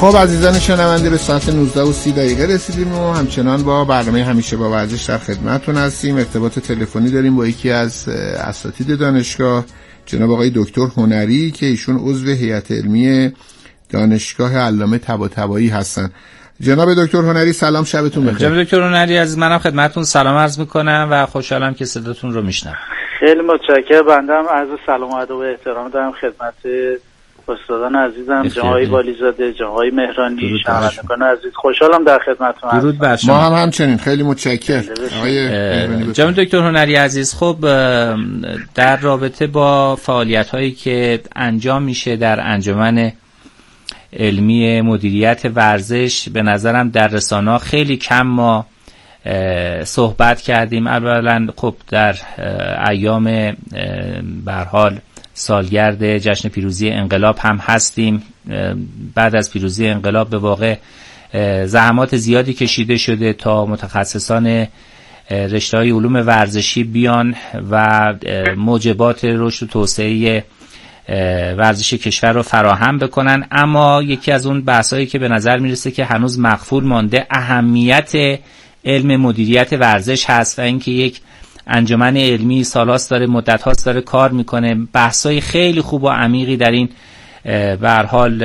خب عزیزان شنونده به ساعت 19:30 رسیدیم و همچنان با برنامه همیشه با ورزش در خدمتتون هستیم. ارتباط تلفنی داریم با یکی از اساتید دانشگاه، جناب آقای دکتر هنری که ایشون عضو هیئت علمی دانشگاه علامه طباطبایی هستن. جناب دکتر هنری سلام، شبتون بخیر. جناب دکتر هنری عزیز، منم خدمتتون سلام عرض میکنم و خوشحالم که صداتون رو میشنوم. خیلی متشکرم. بنده هم عرض سلام و ادب و احترام دارم خدمت استادان عزیزم، جناب والیزاده، جناب مهرانی، شنوندگان عزیز. خوشحالم در خدمتتون هستم. درود بر شما. ما هم همچنین خیلی متشکرم. جناب دکتر هنری عزیز، خب در رابطه با فعالیت‌هایی که انجام میشه در انجمن علمی مدیریت ورزش، به نظرم در رسانه‌ها خیلی کم ما صحبت کردیم. اولا خب در ایام به هر حال سالگرد جشن پیروزی انقلاب هم هستیم. بعد از پیروزی انقلاب به واقع زحمات زیادی کشیده شده تا متخصصان رشته‌های علوم ورزشی بیان و موجبات رشد و توسعه ورزش کشور رو فراهم بکنن، اما یکی از اون بحثایی که به نظر میرسه که هنوز مغفور مانده اهمیت علم مدیریت ورزش هست و اینکه یک انجمن علمی سالهاست داره، مدت‌هاست داره کار میکنه، بحثای خیلی خوب و عمیقی در این به هر حال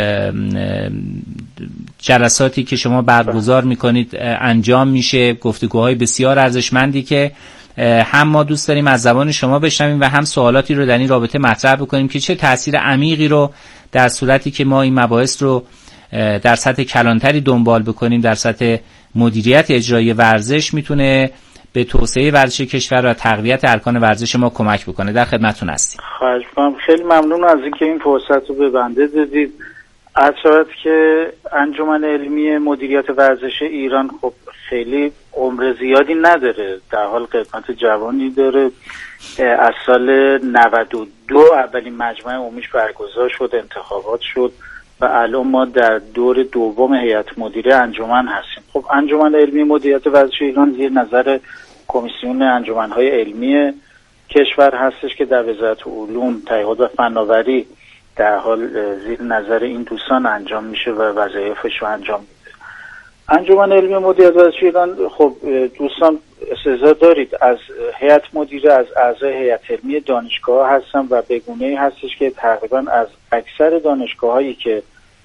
جلساتی که شما برگزار میکنید انجام میشه، گفتگوهای بسیار ارزشمندی که هم ما دوست داریم از زبان شما بشنویم و هم سوالاتی رو در این رابطه مطرح بکنیم که چه تأثیر عمیقی رو در صورتی که ما این مباحث رو در سطح کلانتری دنبال بکنیم در سطح مدیریت اجرایی ورزش میتونه به توسعه ورزش کشور و تقویت ارکان ورزش ما کمک بکنه. در خدمتتون هستیم. خواهش می‌کنم. خیلی ممنون از اینکه این فرصت رو به بنده دادید. از شرط که انجمن علمی مدیریت ورزش ایران خب خیلی عمر زیادی نداره، در حال قدمت جوانی داره. از سال 92 اولین مجمع عمومیش برگزار شد، انتخابات شد و الان ما در دور دوم هیئت مدیره انجمن هستیم. خب انجمن علمی مدیریت ورزش ایران زیر نظر کمیسیون انجمن‌های علمی کشور هستش که در وزارت علوم، تحقیقات و فناوری در حال زیر نظر این دوستان انجام میشه و وظایفش رو انجام میده. انجمن علمی مدیریت ورزش ایران، خب دوستان استعداد دارید، از هیئت مدیره، از اعضای هیئت علمی دانشگاه هستن و به گونه‌ای هستش که تقریبا از اکثر دانشگاه‌هایی که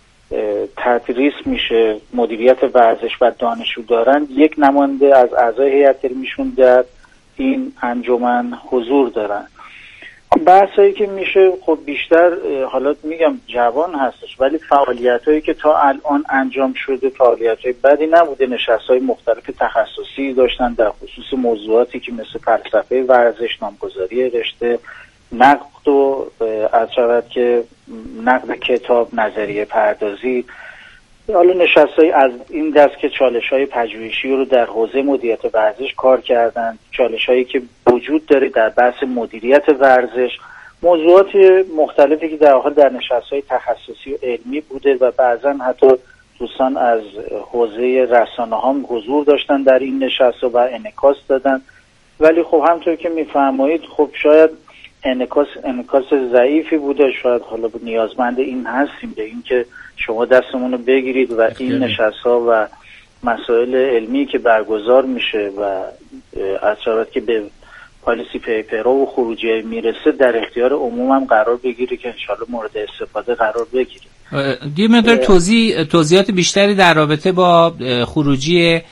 تدریس میشه مدیریت ورزش و دانشجو دارن، یک نماینده از اعضای هیئت علمیشون در این انجمن حضور دارن. بحثایی که میشه خب بیشتر حالا میگم جوان هستش، ولی فعالیتایی که تا الان انجام شده فعالیتای بدی نبوده. نشست‌های مختلف تخصصی داشتن در خصوص موضوعاتی که مثل فلسفه ورزش، نامگذاری رشته، نقد و از شود که نقد کتاب، نظریه پردازی. حالا نشست‌های از این دست که چالش‌های پژوهشی رو در حوزه مدیریت ورزش کار کردن، چالش‌هایی که وجود داره در بحث مدیریت ورزش، موضوعات مختلفی که در واقع در نشست‌های تخصصی و علمی بوده و بعضا حتی دوستان از حوزه رسانه‌ها حضور داشتن در این نشست و انعکاس دادن. ولی خب همونطور که می‌فرمایید خب شاید انعکاس ضعیفی بوده، شاید حالا نیازمند این هستیم به این که شما دستمون رو بگیرید و این نشست‌ها و مسائل علمی که برگزار میشه و از شرایطی که به پالیسی پیپرها و خروجی میرسه در اختیار عموم هم قرار بگیره که انشالله مورد استفاده قرار بگیره. یه مقدار توضیحات بیشتری در رابطه با خروجی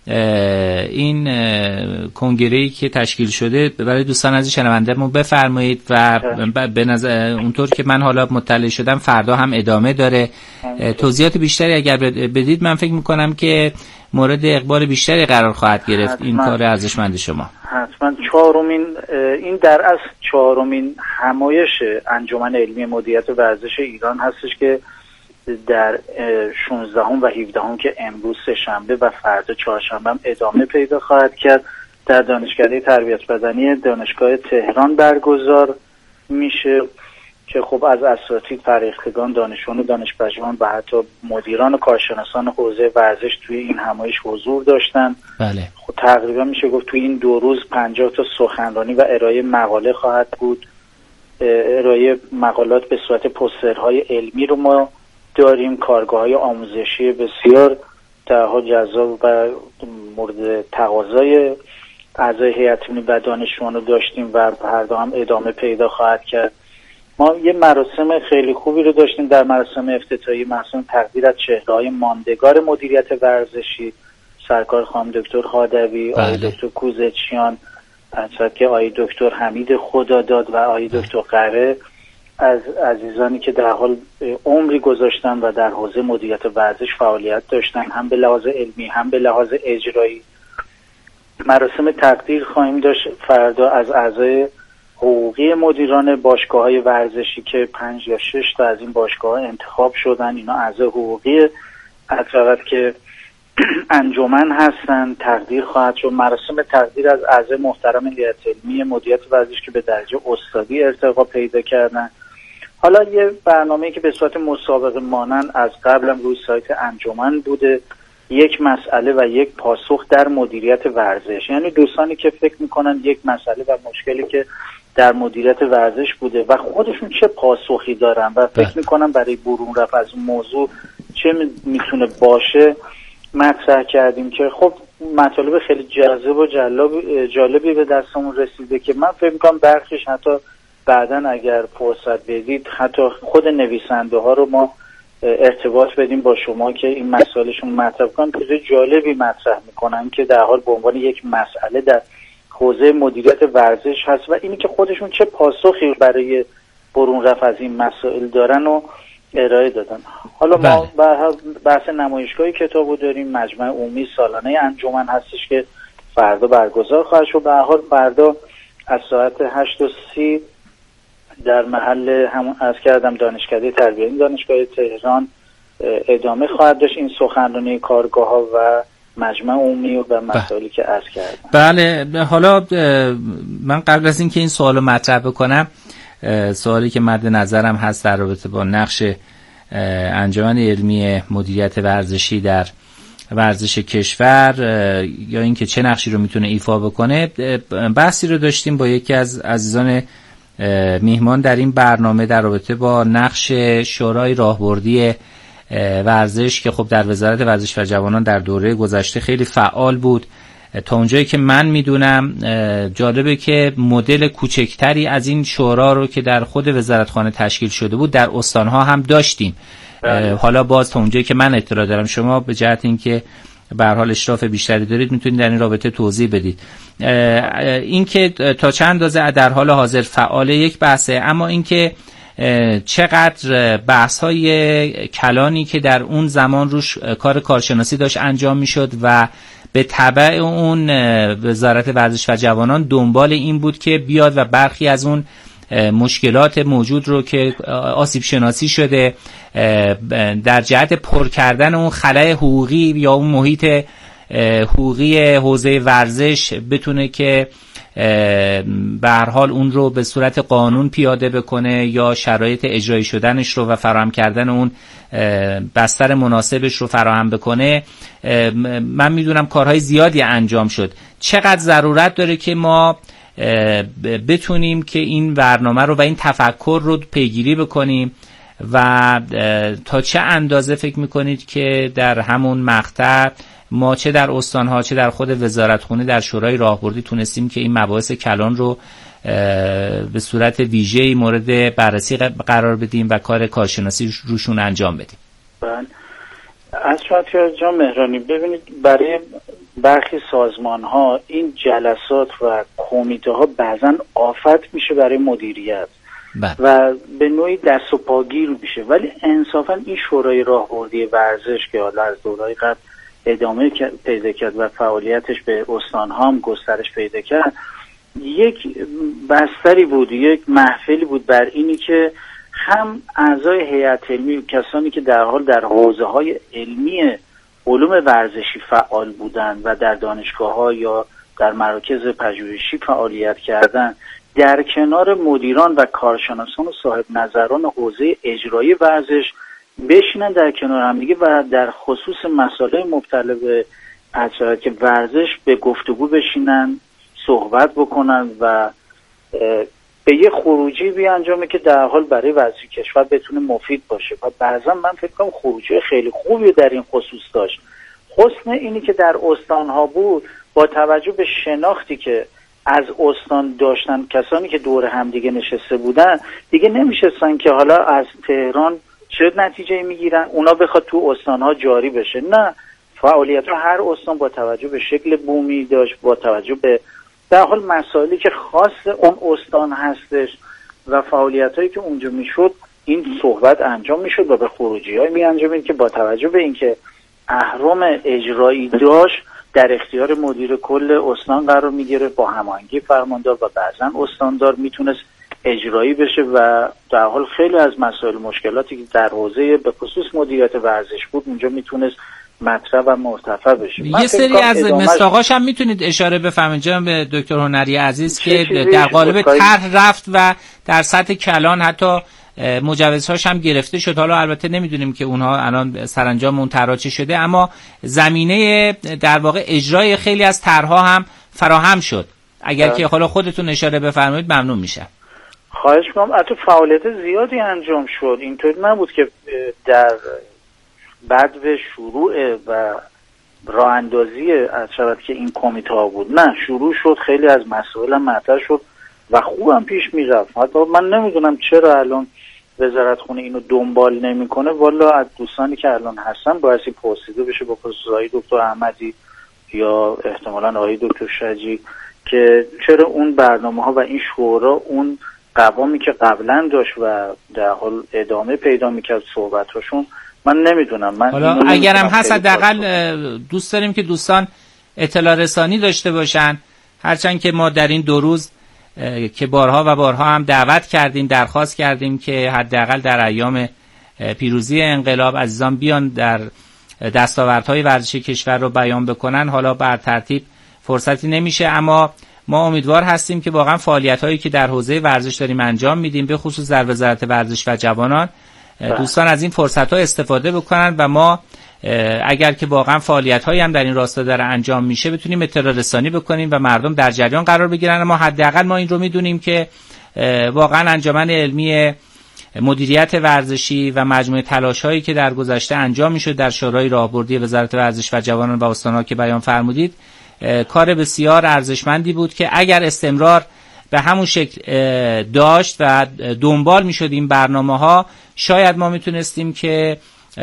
این کنگره‌ای که تشکیل شده برای دوستان عزیز شنونده‌مون بفرمایید و به نظر اونطور که من حالا مطلع شدم فردا هم ادامه داره. توضیحات بیشتری اگر بدید من فکر میکنم که مورد اقبال بیشتری قرار خواهد گرفت این کار ارزشمند شما. حتما این در اصل چهارمین همایش انجمن علمی مدیریت ورزش ایران هستش که در 16 و 17 که امروز سه‌شنبه و فردا چهارشنبه هم ادامه پیدا خواهد کرد در دانشکده تربیت بدنی دانشگاه تهران برگزار میشه که خب از اساتید، فرهیختگان، دانشجویان و دانشپژوهان و حتی مدیران و کارشناسان حوزه ورزش توی این همایش حضور داشتن. بله. خب تقریبا میشه گفت توی این 2 روز 50 تا سخنرانی و ارائه مقاله خواهد بود. ارائه مقالات به صورت پوسترهای علمی رو ما داریم کارگاه‌های آموزشی بسیار در حال جذاب و مورد تقاضای اعضای هیئت علمی و دانشجویان رو داشتیم و فردا هم ادامه پیدا خواهد کرد. ما یه مراسم خیلی خوبی رو داشتیم در مراسم افتتاحی، مراسم تقدیر از چهره‌های ماندگار مدیریت ورزشی، سرکار خانم دکتر خادوی، آقای دکتر کوزچیان، که آقای دکتر حمید خداداد و آقای دکتر قره، از عزیزانی که در حال عمری گذاشتن و در حوزه مدیریت ورزش فعالیت داشتن، هم به لحاظ علمی هم به لحاظ اجرایی. مراسم تقدیر خواهیم داشت فردا از اعضای حقوقی مدیران باشگاه‌های ورزشی که 5 یا 6 تا از این باشگاه‌ها انتخاب شدن. اینا اعضای حقوقی اطلاعات که انجمن هستن تقدیر خواهد شد. مراسم تقدیر از اعضای محترم هیئت علمی مدیریت ورزش که به درجه استادی ارتقا پیدا کردن. حالا یه برنامه‌ای که به صورت مسابقه مانند از قبلم روی سایت انجمن بوده، یک مسئله و یک پاسخ در مدیریت ورزش، یعنی دوستانی که فکر میکنن یک مسئله و مشکلی که در مدیریت ورزش بوده و خودشون چه پاسخی دارن و فکر میکنن برای برون رفت از اون موضوع چه میتونه باشه، مطرح کردیم که خب مطالب خیلی جذاب و جالبی به دستمون رسیده که من فکر میکنم برخیش حتی بعداً اگر فرصت بدید حتی خود نویسنده ها رو ما ارتباط بدیم با شما که این مسائلشون مطرح کنن. چیز جالبی مطرح میکنن که در حال به عنوان یک مسئله در حوزه مدیریت ورزش هست و اینی که خودشون چه پاسخی برای برون رفت از این مسائل دارن و ارائه دادن. حالا ما بحث نمایشگاهی کتابو داریم، مجمع عمومی سالانه انجمن هستش که فردا برگزار خواهد شد. به هر حال فردا از ساعت 8:30 در محل همون از کردم دانشکده تربیتی دانشگاه تهران ادامه خواهد داشت این سخنرانی کارگاه‌ها و مجمع عمومی و مسائلی که عرض کردم. بله، حالا من قبل از اینکه این سوالو مطرح بکنم، سوالی که مد نظرم هست در رابطه با نقش انجمن علمی مدیریت ورزشی در ورزش کشور یا اینکه چه نقشی رو میتونه ایفا بکنه، بحثی رو داشتیم با یکی از عزیزان میهمان در این برنامه در رابطه با نقش شورای راهبردی ورزش که خب در وزارت ورزش و جوانان در دوره گذشته خیلی فعال بود. تا اونجایی که من میدونم جالبه که مدل کوچکتری از این شورا رو که در خود وزارتخانه تشکیل شده بود در استانها هم داشتیم. حالا باز تا اونجایی که من اطلاع دارم، شما به جهت اینکه به هر حال اشراف بیشتری دارید میتونید در این رابطه توضیح بدید. این که تا چند اندازه در حال حاضر فعال یک بحثه، اما این که چقدر بحث‌های کلانی که در اون زمان روش کار کارشناسی داشت انجام میشد و به تبع اون وزارت ورزش و جوانان دنبال این بود که بیاد و برخی از اون مشکلات موجود رو که آسیب شناسی شده در جهت پر کردن اون خلأ حقوقی یا اون محیط حقوقی حوزه ورزش بتونه که به هر حال اون رو به صورت قانون پیاده بکنه یا شرایط اجرایی شدنش رو و فراهم کردن اون بستر مناسبش رو فراهم بکنه. من میدونم کارهای زیادی انجام شد. چقدر ضرورت داره که ما بتونیم که این برنامه رو و این تفکر رو پیگیری بکنیم و تا چه اندازه فکر میکنید که در همون مقطع ما چه در استانها چه در خود وزارتخونه در شورای راهبردی تونستیم که این مباحث کلان رو به صورت ویژه‌ای مورد بررسی قرار بدیم و کار کارشناسی روشون انجام بدیم؟ بله، از شما جان مهرانی، ببینید برای برخی سازمان‌ها این جلسات و کمیته‌ها بعضاً آفت میشه برای مدیریت و به نوعی دست و پاگیر میشه، ولی انصافاً این شورای راهبردی ورزش که حالا از دوره‌های قبل ادامه پیدا کرد و فعالیتش به استان‌ها هم گسترش پیدا کرد، یک بستری بود، یک محفلی بود بر اینی که هم اعضای هیئت علمی، کسانی که در حال در حوزه‌های علمی علوم ورزشی فعال بودند و در دانشگاه‌ها یا در مراکز پژوهشی فعالیت کردند، در کنار مدیران و کارشناسان و صاحب نظران حوزه اجرایی ورزش بشینن در کنار هم دیگه و در خصوص مسائل مبتلا به که ورزش به گفتگو بشینن، صحبت بکنن و به یه خروجی بیانجامه که در حال برای وضعیت کشور بتونه مفید باشه. و بعضا من فکر کنم خروجی خیلی خوبی در این خصوص داشت. حسن اینی که در استانها بود، با توجه به شناختی که از استان داشتن کسانی که دور هم دیگه نشسته بودن، دیگه نمیشستن که حالا از تهران چه نتیجه میگیرن اونا بخواد تو استانها جاری بشه. نه، فعالیت هر استان با توجه به شکل بومی داشت، با توجه به در حال مسائلی که خاص اون استان هستش و فعالیتایی که اونجا میشد این صحبت انجام میشد و به خروجی‌های میانجامید که با توجه به اینکه اهرم اجرایی داشت در اختیار مدیر کل استان قرار میگیره، با هماهنگی فرماندار و بعضا استاندار میتونست اجرایی بشه و در حال خیلی از مسائل مشکلاتی که در حوزه به خصوص مدیریت ورزش بود اونجا میتونست مطرح و مرتفع بشه. یه سری از مصداقاش هم میتونید اشاره بفرمایید جناب دکتر هنری عزیز که در قالب طرح رفت و در سطح کلان حتی مجوزهاش هم گرفته شد. حالا البته نمیدونیم که اونها الان سرانجام اون طرح چی شده، اما زمینه در واقع اجرای خیلی از طرح‌ها هم فراهم شد. اگر که حالا خودتون اشاره بفرمایید ممنون میشم. خواهش می‌کنم. البته فعالیت زیادی انجام شد، اینطور نبود که در بعد به شروع و راه اندازی از شود که این کمیته ها بود. نه، شروع شد، خیلی از مسائل مطرح شد و خوبم پیش میرفت. حتی من نمیدونم چرا الان وزارت خونه اینو دنبال نمیکنه. والا از دوستانی که الان هستن باعثی پرسیده بشه با خصوص آقای دکتر احمدی یا احتمالاً آقای دکتر شجی که چرا اون برنامه ها و این شورا اون قوامی که قبلا داشت و در حال ادامه پیدا میکرد صحبتاشون، من نمیدونم. حالا اگرم هست حداقل دوست داریم که دوستان اطلاع رسانی داشته باشن، هرچند که ما در این 2 روز که بارها و بارها هم دعوت کردیم، درخواست کردیم که حداقل در ایام پیروزی انقلاب عزیزان بیان در دستاوردهای ورزشی کشور رو بیان بکنن. حالا بر ترتیب فرصتی نمیشه، اما ما امیدوار هستیم که واقعا فعالیت‌هایی که در حوزه ورزش داریم انجام میدیم، به خصوص در وزارت ورزش و جوانان، دوستان از این فرصت‌ها استفاده بکنن و ما اگر که واقعا فعالیت‌هایی هم در این راستا داره انجام میشه بتونیم اطلاع رسانی بکنیم و مردم در جریان قرار بگیرن. اما حداقل ما این رو میدونیم که واقعا انجمن علمی مدیریت ورزشی و مجموعه تلاش‌هایی که در گذشته انجام میشد در شورای راهبردی وزارت ورزش و جوانان و استان‌ها که بیان فرمودید، کار بسیار ارزشمندی بود که اگر استمرار به همون شکل داشت و دنبال میشد این برنامه‌ها، شاید ما میتونستیم که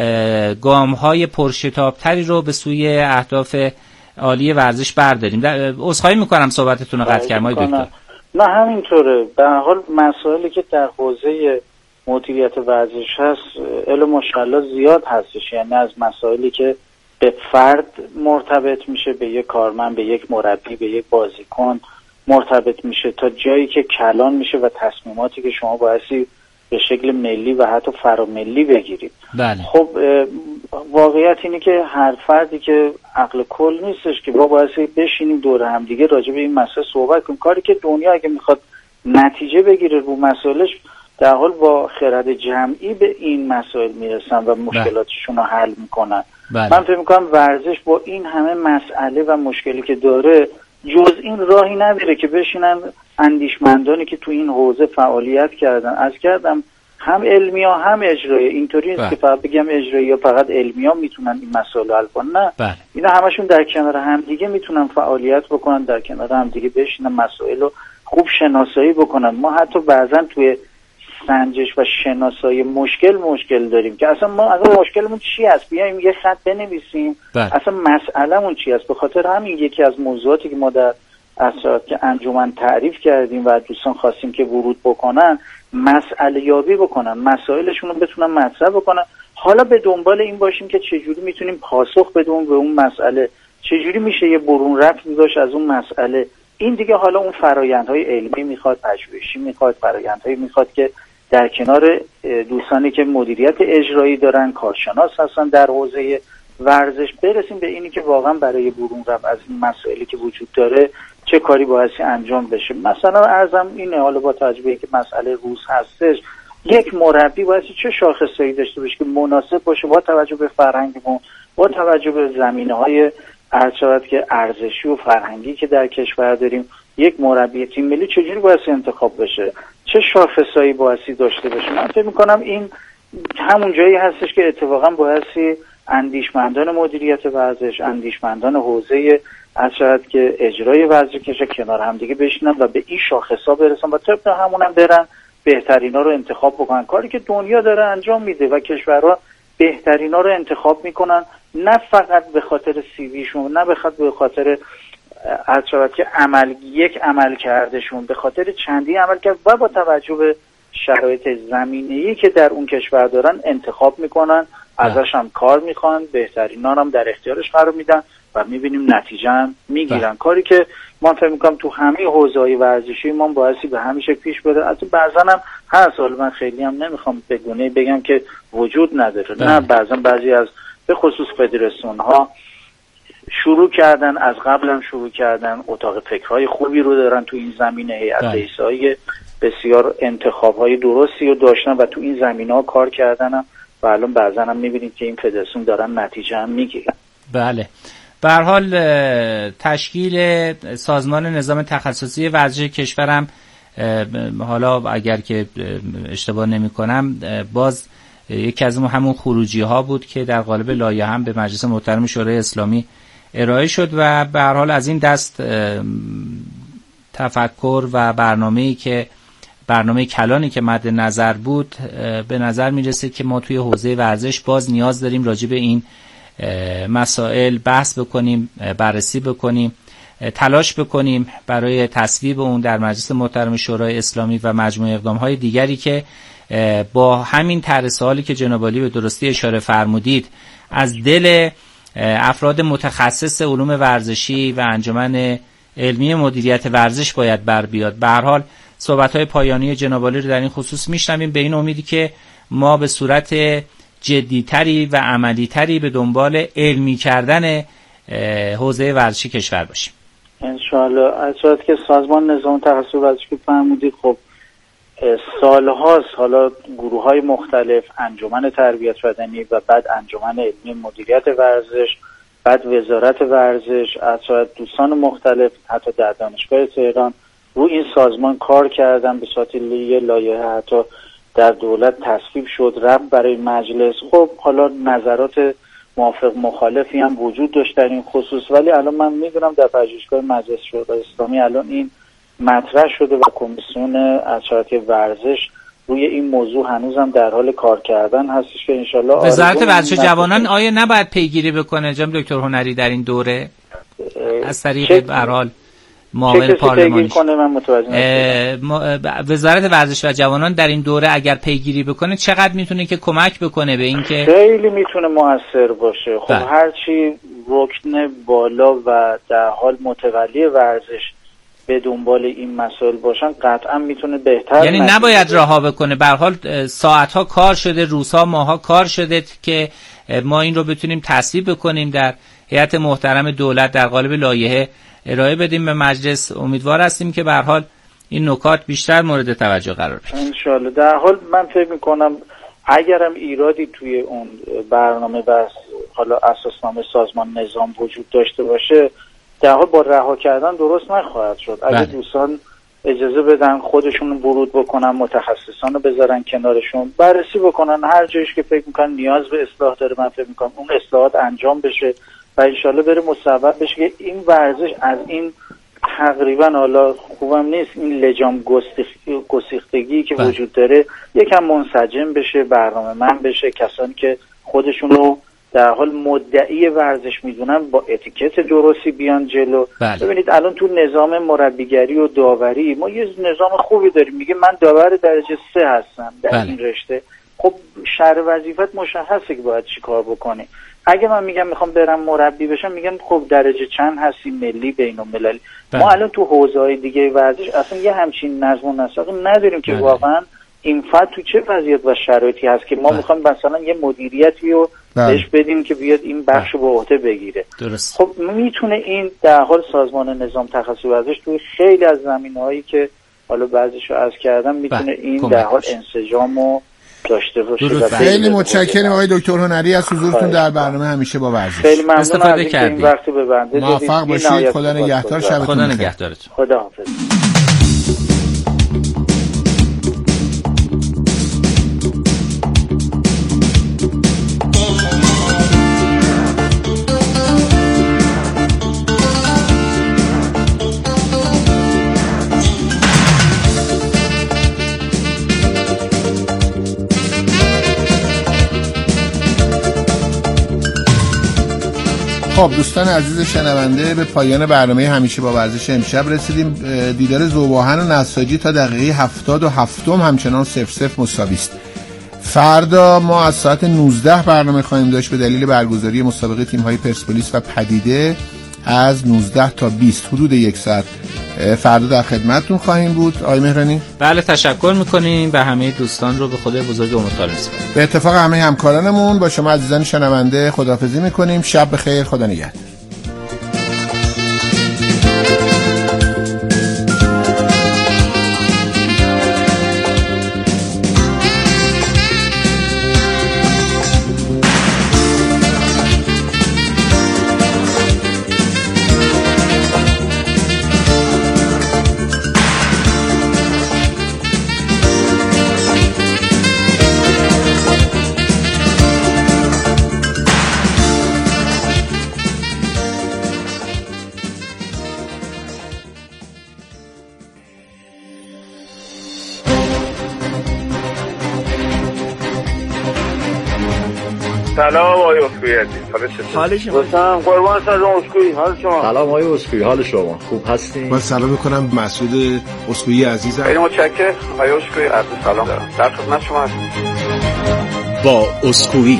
گام‌های پرشتاب‌تری رو به سوی اهداف عالی ورزش برداریم. عذرخواهی میکنم صحبتتون رو قطع کردم آقای دکتر. نه همینطوره. به هر حال مسائلی که در حوزه مدیریت ورزش هست الا ماشاءالله زیاد هستش، یعنی از مسائلی که به فرد مرتبط میشه، به یک کارمند، به یک مربی، به یک بازیکن مرتبط میشه، تا جایی که کلان میشه و تصمیماتی که شما بایستی به شکل ملی و حتی فراملی بگیرید. بله. خب واقعیت اینه که هر فردی که عقل کل نیستش که ما بایستی بشینیم دور هم دیگه راجع به این مسئله صحبت کنیم. کاری که دنیا اگه میخواد نتیجه بگیره رو مسائلش در حال با خرد جمعی به این مسائل میرسن و مشکلاتشون رو حل میکنن. بله. من فکر میکنم ورزش با این همه مسئله و مشکلی که داره جز این راهی نداره که بشینن اندیشمندانی که تو این حوزه فعالیت کردن، از کردم هم علمی ها هم اجرایی، اینطوری نیست که فقط بگم اجرایی ها فقط علمی ها میتونن این مسائل حل کنن. نه، اینا همشون در کنار هم دیگه میتونن فعالیت بکنن، در کنار هم دیگه بشینن مسائل رو خوب شناسایی بکنن. ما حتی بعضا توی سنجش و شناسایی مشکل داریم که اصلا ما اصلا مشکلمون چی است، بیایم یه خط بنویسیم اصلا مسئله‌مون چی است. به خاطر همین یکی از موضوعاتی که ما در اسرات که انجمن تعریف کردیم و دوستان خواستیم که ورود بکنن، مسئله یابی بکنن، مسائلشون رو بتونن مطرح بکنن. حالا به دنبال این باشیم که چجوری میتونیم پاسخ بدیم به اون مسئله، چجوری میشه یه برون رفت داشت از اون مسئله. این دیگه حالا اون فرآیندهای علمی میخواد، پژوهشی میخواد، فرآیندهایی میخواد که در کنار دوستانی که مدیریت اجرایی دارن، کارشناس هستن در حوزه ورزش، برسیم به اینی که واقعا برای برون رفت از این مسائلی که وجود داره چه کاری بایستی انجام بشه. مثلا ارزم اینه، حالا با توجه که مسئله روز هستش، یک مربی بایستی چه شاخصه‌ای داشته باشه که مناسب باشه با توجه به فرهنگمون، با توجه به زمینه‌های که ارزشی و فرهنگی که در کشور داریم، یک مربی تیم ملی چجوری باید انتخاب بشه، چه شاخصایی بایستی داشته باشه. من فکر میکنم این همون جایی هستش که اتفاقا بایستی اندیشمندان مدیریت ورزش، اندیشمندان حوزه ارشد که اجرای ورزش کنار هم دیگه بشینن و به این شاخصا برسن و طبق همونم برن بهترینا رو انتخاب بکنن. کاری که دنیا داره انجام میده و کشورها بهترینا رو انتخاب میکنن، نه فقط به خاطر سی ویشون، نه به خاطر که یک عمل کردشون، به خاطر چندی عمل کرد و با توجه به شرایط زمینه‌ای که در اون کشور دارن انتخاب میکنن، ازش هم کار میخوان، بهترینا هم در اختیارش قرار میدن و میبینیم نتیجه هم میگیرن. کاری که من فکر میکنم تو همه حوزه‌های ورزشی ما بایستی به همین شکل پیش بره. البته بعضا هم هست، حالا من خیلی هم نمیخوام به گونه‌ای بگم که وجود نداره، نه بعضا بعضی از به خصوص فدراسیون ها شروع کردن، از قبل هم شروع کردن، اتاق فکرهای خوبی رو دارن تو این زمینه، هیئت رئیسایی بسیار انتخاب‌های درستی رو داشتن و تو این زمینه‌ها کار کردن و الان بعضا هم می‌بینید که این فدراسیون دارن نتیجه هم میگیرن. بله. به هر حال تشکیل سازمان نظام تخصصی ورزش کشورم، حالا اگر که اشتباه نمی‌کنم باز یکی از همون خروجی‌ها بود که در قالب لایحه هم به مجلس محترم شورای اسلامی ارائه شد و به هر حال از این دست تفکر و برنامه کلانی که مد نظر بود به نظر میرسه که ما توی حوزه ورزش باز نیاز داریم راجع به این مسائل بحث بکنیم، بررسی بکنیم، تلاش بکنیم برای تصویب اون در مجلس محترم شورای اسلامی و مجموعه اقدام‌های دیگری که با همین طرح سوالی که جناب عالی به درستی اشاره فرمودید از دل افراد متخصص علوم ورزشی و انجمن علمی مدیریت ورزش باید بر بیاد. به هر حال صحبت‌های پایانی جناب عالی رو در این خصوص میشنویم، به این امیدی که ما به صورت جدی‌تری و عملی‌تری به دنبال علمی کردن حوزه ورزشی کشور باشیم. انشاءالله. از وقتی که سازمان نظام تخصصی ورزش که فرمودید، خب سالهاست حالا گروه‌های مختلف، انجمن تربیت بدنی و بعد انجمن علمی مدیریت ورزش، بعد وزارت ورزش، از دوستان مختلف حتی در دانشگاه تهران روی این سازمان کار کردن به صورت لایحه، حتی در دولت تصویب شد، رفت برای مجلس. خب حالا نظرات موافق مخالفی هم وجود داشت در این خصوص، ولی الان من میدونم در پژوهشگاه مجلس شورای اسلامی الان این مطرح شده و کمیسیون ارشد ورزش روی این موضوع هنوزم در حال کار کردن هستش که انشالله وزارت ورزش جوانان آیا نباید پیگیری بکنه جناب دکتر هنری در این دوره از طریق به هر حال معاون پارلمانی؟ وزارت ورزش و جوانان در این دوره اگر پیگیری بکنه چقدر میتونه که کمک بکنه به این که خیلی میتونه موثر باشه. خب هرچی رکن بالا و در حال متولی ورزش به دنبال این مسائل باشن قطعا میتونه بهتر، یعنی نباید رها بکنه. به هر حال ساعت‌ها کار شده، روزها، ماه‌ها کار شده که ما این رو بتونیم تصویب بکنیم، در هیئت محترم دولت در قالب لایحه ارائه بدیم به مجلس. امیدوار هستیم که به هر حال این نکات بیشتر مورد توجه قرار بگیره ان شاء الله. در حال من فکر می‌کنم اگرم ایرادی توی اون برنامه و حالا اساسنامه سازمان نظام وجود داشته باشه، در حال با رها کردن درست نخواهد شد. اگه دوستان اجازه بدن خودشون ورود بکنن، متخصصان رو بذارن کنارشون، بررسی بکنن هر جایش که فکر میکنن نیاز به اصلاح داره، من فکر میکنم اون اصلاحات انجام بشه و انشالله بره مصوب بشه که این ورزش از این تقریبا حالا خوبم نیست این لجام گسیختگی که وجود داره یکم منسجم بشه، برنامه‌مند بشه. کسانی که خودشون رو در حال مدعی ورزش میدونن با اتیکت درستی بیان جلو. ببینید الان تو نظام مربیگری و داوری ما یه نظام خوبی داریم، میگه من داور درجه 3 هستم در این رشته. خب شرح وظیفت مشخصه که باید چی کار بکنی. اگه من میگم میخوام برم مربی بشم، میگن خب درجه چند هستی، ملی، بین‌المللی. ما الان تو حوزه‌های دیگه ورزش اصلا یه همچین نظم و نسق نداریم که واقعا این فرد تو چه وضعیت و شرایطی هست که ما میخوایم مثلا یه مدیریتی رو بهش بدیم که بیاد این بخش رو به عهده بگیره. درست. خب میتونه این در حال سازمان نظام تخصصی ورزش توی خیلی از زمینه‌هایی که حالا بعضیشو عرض کردم میتونه این در حال انسجام و داشته باشه. خیلی متشکرم آقای دکتر هنری از حضورتون در برنامه همیشه با ورزش. خیلی ممنون استفاده کردیم. این وقتی به بنده دادید. موفق باشید. خدا نگهدار. شبتون خدا نگهدارتون. خداحافظ. خب دوستان عزیز شنونده، به پایان برنامه همیشه با ورزش امشب رسیدیم. دیدار ذوب‌آهن و نساجی تا دقیقه 77 همچنان 0-0 مساوی است. فردا ما از ساعت 19 برنامه خواهیم داشت به دلیل برگزاری مسابقه تیم‌های پرسپولیس و پدیده از 19 تا 20 حدود 1 ساعت فردا در خدمتتون خواهیم بود. آقای مهرانی؟ بله تشکر می‌کنیم و همه دوستان رو به خدای بزرگ امیدوار می‌سپاریم. به اتفاق همه همکارانمون با شما عزیزان شنونده خداحافظی می‌کنیم. شب بخیر. خدا نگهدار. سلام آقای اسکوئی عزیز، حال شما؟ سلام قربان سلام اسکوئی، حال شما؟ سلام آقای اسکوئی، حال شما؟ خوب هستین؟ من سلام میکنم مسعود اسکوئی عزیزم. خیلی متشکرم آقای اسکوئی عزیز، سلام دارم. در خدمت شما هستم. با اسکوئی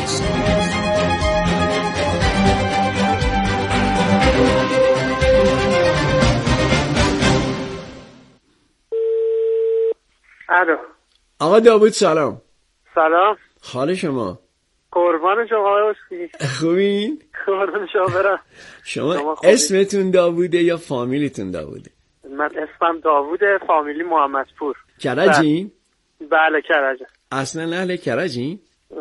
الو. آقا داوود سلام. سلام. حال شما؟ قربان شما آقای اسکوئی. خوبین؟ قربان شما برم. شما اسمتون داووده یا فامیلیتون داووده؟ من اسمم داووده، فامیلی محمدپور. کرجین؟ بله کرجم. اصلا اهل کرجین؟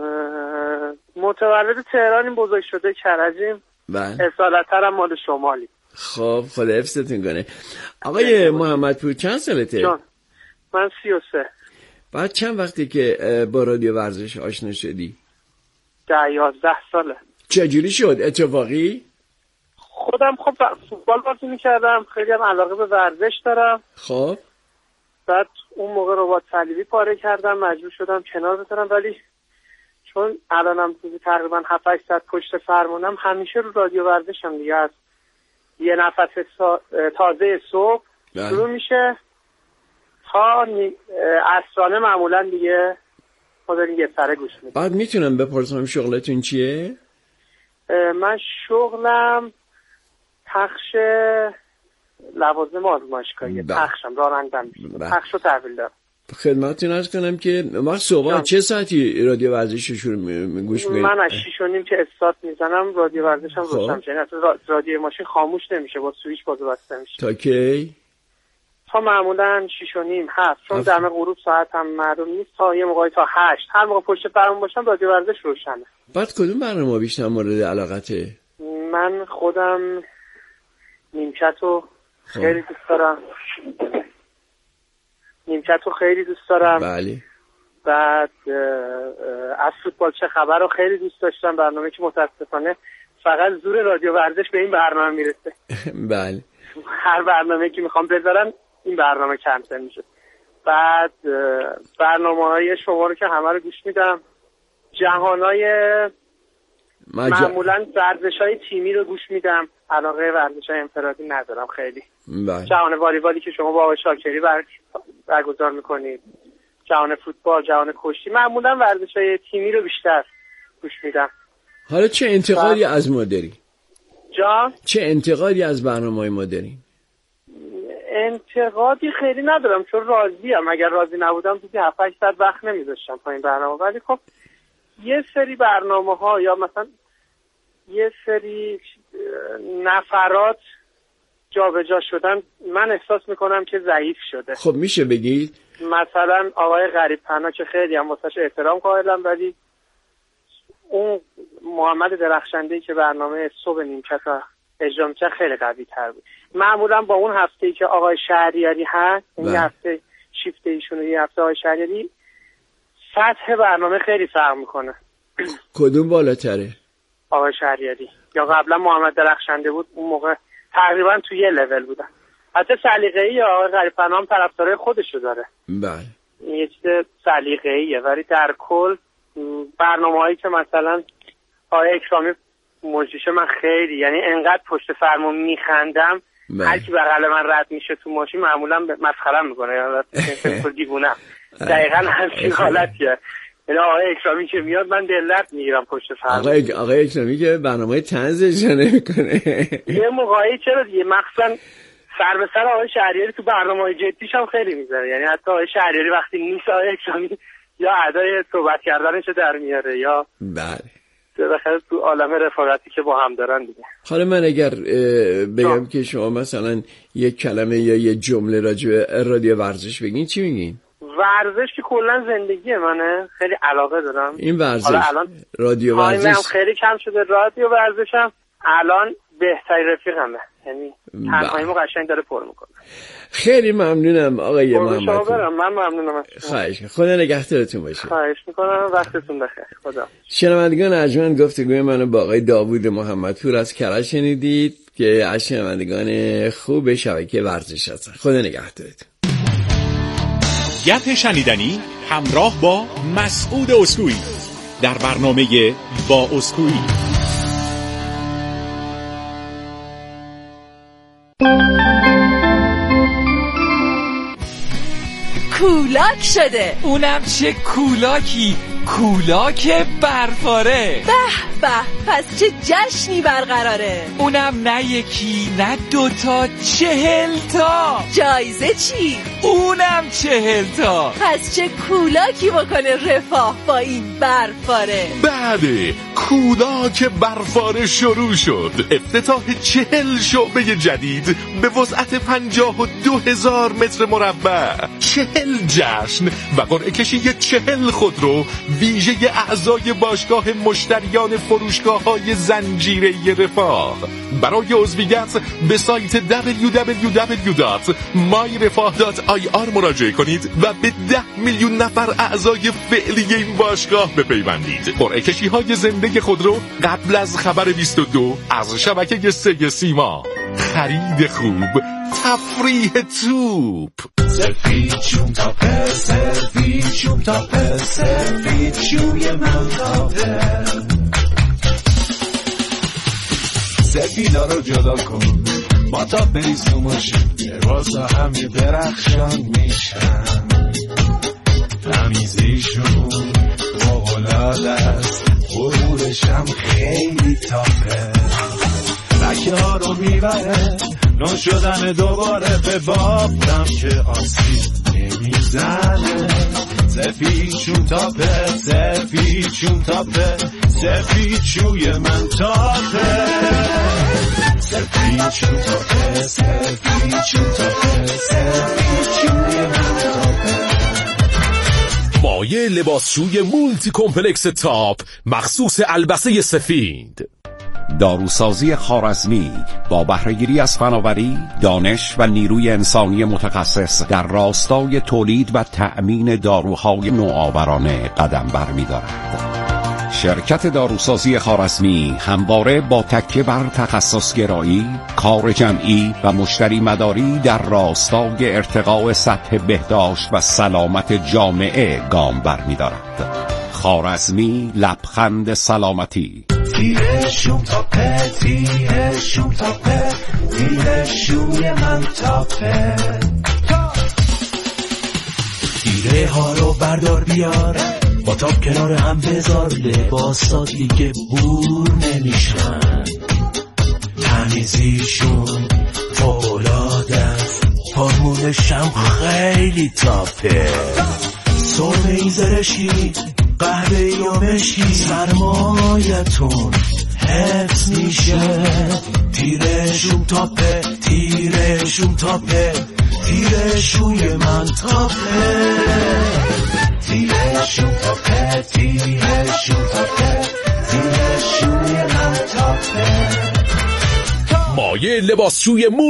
متولد تهرانیم، بزرگ شده کرجیم. بله. اصالت‌تر هم مال شمالی. خب خدا حفظتون کنه. آقای محمدپور چند سالته؟ جان من 33. بعد چند وقتی که با رادیو ورزش آشنا شدی؟ 11 ساله. چجوری شد؟ اتفاقی؟ خودم خب فوتبال بازی می‌کردم، خیلی هم علاقه به ورزش دارم. خب بعد اون موقع ربات صلیبی پاره کردم، مجبور شدم کنار بذارم، ولی چون الانم تقریبا 7-8 ساعت پشت فرمونم، همیشه رو رادیو ورزشم دیگه. از یه نفس تازه صبح شروع میشه تا عصرانه معمولا دیگه ما داریم یه سره گوش میدیم. بعد میتونم بپرسم شغلتون چیه؟ من شغلم پخش لوازم آزمایشگاهی، پخشم، رانندم، پخش و تحویل دارم. خدمتتون عرض کنم که ما صبح چه ساعتی رادیو ورزش رو گوش می‌کنید؟ من از 6:30 که استارت میزنم رادیو ورزشم روشن میشه، یعنی رادیو ماشین خاموش نمیشه، با سوئیچ باز و بسته میشه. تا کی؟ تا معمولا 6:30 7، چون دم غروب ساعت هم معلوم نیست، تا یه موقعی تا 8. هر موقع پشت فرمون باشم رادیو ورزش روشنه. بعد کدوم برنامه بیشتر مورد علاقته؟ من خودم نیمکتو خیلی دوست دارم. نیمکتو خیلی دوست دارم. بله. بعد از فوتبال چه خبر رو خیلی دوست داشتم، برنامه که متاسفانه فقط زور رادیو ورزش به این برنامه میرسه. بله. هر برنامه که میخوام بذارم این برنامه کنسل میشه. بعد برنامه‌های شما رو که همه رو گوش میدم. جهانای معمولا ورزش‌های تیمی رو گوش میدم، علاقه ورزش‌های انفرادی ندارم خیلی. بله. جهان والیبالی که شما با آقای شاکری برگزار میکنید، جهان فوتبال، جهان کشتی، معمولا ورزش‌های تیمی رو بیشتر گوش میدم. حالا چه انتقادی از ما داری؟ جان؟ چه انتقادی از برنامه‌های ما داری؟ انتقادی خیلی ندارم، چون راضیم. اگر راضی نبودم تو 7-8 ساعت وقت نمیذاشتم پای این برنامه. ولی خب یه سری برنامه‌ها یا مثلا یه سری نفرات جابجا شدن، من احساس میکنم که ضعیف شده. خب میشه بگید مثلا آقای غریب پناه که خیلی هم واسش احترام قائلم، ولی اون محمد درخشنده‌ای که برنامه صبح نیمکت اجرا می‌کرد خیلی قوی تر بود. معمولا با اون هفته‌ای که آقای شهریاری هست، این هفته شیفت ایشون و یه هفته آقای شهریاری، سطح برنامه خیلی فرق میکنه. کدوم بالاتره؟ آقای شهریاری یا قبلا محمد درخشنده بود، اون موقع تقریبا تو یه لول بودن. حتی سلیقه‌ای آقای غریب پناه هم طرفدارای خودشو داره. بله. این یه چیز سلیقه‌ایه، ولی در کل برنامه‌هایی که مثلا آقای اکرامی مجریشه من خیلی، یعنی انقدر پشت فرمون میخندم، هر کی بغل من رد میشه تو ماشین معمولا مسخره‌ام میکنه، یعنی فکر دیوونم. دقیقاً همین حالتیه. یعنی آقای اکرامی که میاد من دلت میگیرم پشت فرمون. آقای اکرامی که برنامه طنز اجرا نمیکنه. یه موقعی چرا دیگه، مخصوصا سر به سر آقای شهریاری تو برنامه‌های جدیش هم خیلی میذاره، یعنی حتی آقای شهریاری وقتی نیست آقای اکرامی یا ادای صحبت کردنشو در میاره یا بله بخاطر تو عالم رفاقتی که با هم دارن دیگه. حالا من اگر بگم که شما مثلا یک کلمه یا یک جمله راجع به رادیو ورزش بگین، چی میگین؟ ورزش که کلا زندگی منه، خیلی علاقه دارم. این ورزش رادیو ورزش خیلی کم شده، رادیو ورزشم الان بهترین رفیقمه، یعنی تنهاییمو قشنگ داره پر میکنه. خیلی ممنونم آقای محمد. من ممنونم. خواهش خدا نگهدارتون باشه. خواهش میکنم، وقتتون بخیر. خدا. شنوندگان ارجمند گفتگوی منو با آقای داوود محمدپور از کرج شنیدید که از شنوندگان خوب شبکه ورزش هستن. خدا نگهدارتون. گپ شنیدنی همراه با مسعود اسکوئی در برنامه با اسکوئی. کولاک شده. اونم چه کولاکی؟ کولاک برفاره. به به، پس چه جشنی برقراره. اونم نه یکی نه دوتا، 40 تا. جایزه چی؟ اونم 40 تا. پس چه کولاکی بکنه رفاه با این برفاره. بله، کولاک برفاره شروع شد. افتتاح 40 شعبه جدید به وسعت 52,000 متر مربع. 40 جشن و قرعه کشی 40 خودرو ویژه اعضای باشگاه مشتریان فروشگاه‌های زنجیره رفاه. برای عضویت به سایت www.myrefah.ir مراجعه کنید و به 10 میلیون نفر اعضای فعلی این باشگاه بپیوندید. قرعه کشی‌های زنده خودرو قبل از خبر 22 از شبکه 3 سیما. خرید خوب، تفریح توپ. سفید شوم تاپه، سفید شوم تاپه، سفید شوی من تاپه. سفیدا رو جدا کن با تا بریز تو ماشین، لباسا همه درخشان میشن. تمیزیشون فوق‌العاده است، غرورشم خیلی تاپه. لکه ها رو میبره، نون شدن دوباره به بافتم که آسیب نمیزنه. سفید شون تاپه، سفید شون تاپه، سفید شوی من تاپه. سفید شون تاپه، سفید شون تاپه، سفید شوی من تاپه. مایه لباسشوی مولتی کمپلکس تاپ مخصوص البسه سفید. داروسازی خوارزمی با بهره‌گیری از فناوری، دانش و نیروی انسانی متخصص در راستای تولید و تأمین داروهای نوآورانه قدم برمی‌دارد. شرکت داروسازی خوارزمی همواره با تکیه بر تخصص‌گرایی، کار جمعی و مشتری مداری در راستای ارتقاء سطح بهداشت و سلامت جامعه گام برمی‌دارد. خوارزمی، لبخند سلامتی. تیره شوم تاپه، تیره شوم تاپه، تیره شوی من تاپه. تیره ها رو بردار بیار، با تاپ کنار هم بذار، لباسا دیگه بور نمیشن. تمیزیشون فوق‌العاده است، فرمولشم خیلی تاپه. سرمه‌ای زرشی، قهوه‌ای و مشکی، سرمایتون حفظ میشه. تیره شوم تاپه، تیره شوم تاپه، تیره شوی من تاپه، تیره شو تاپه، تیره شو تاپه، تیره شوی من تاپه. مایه لباسشوی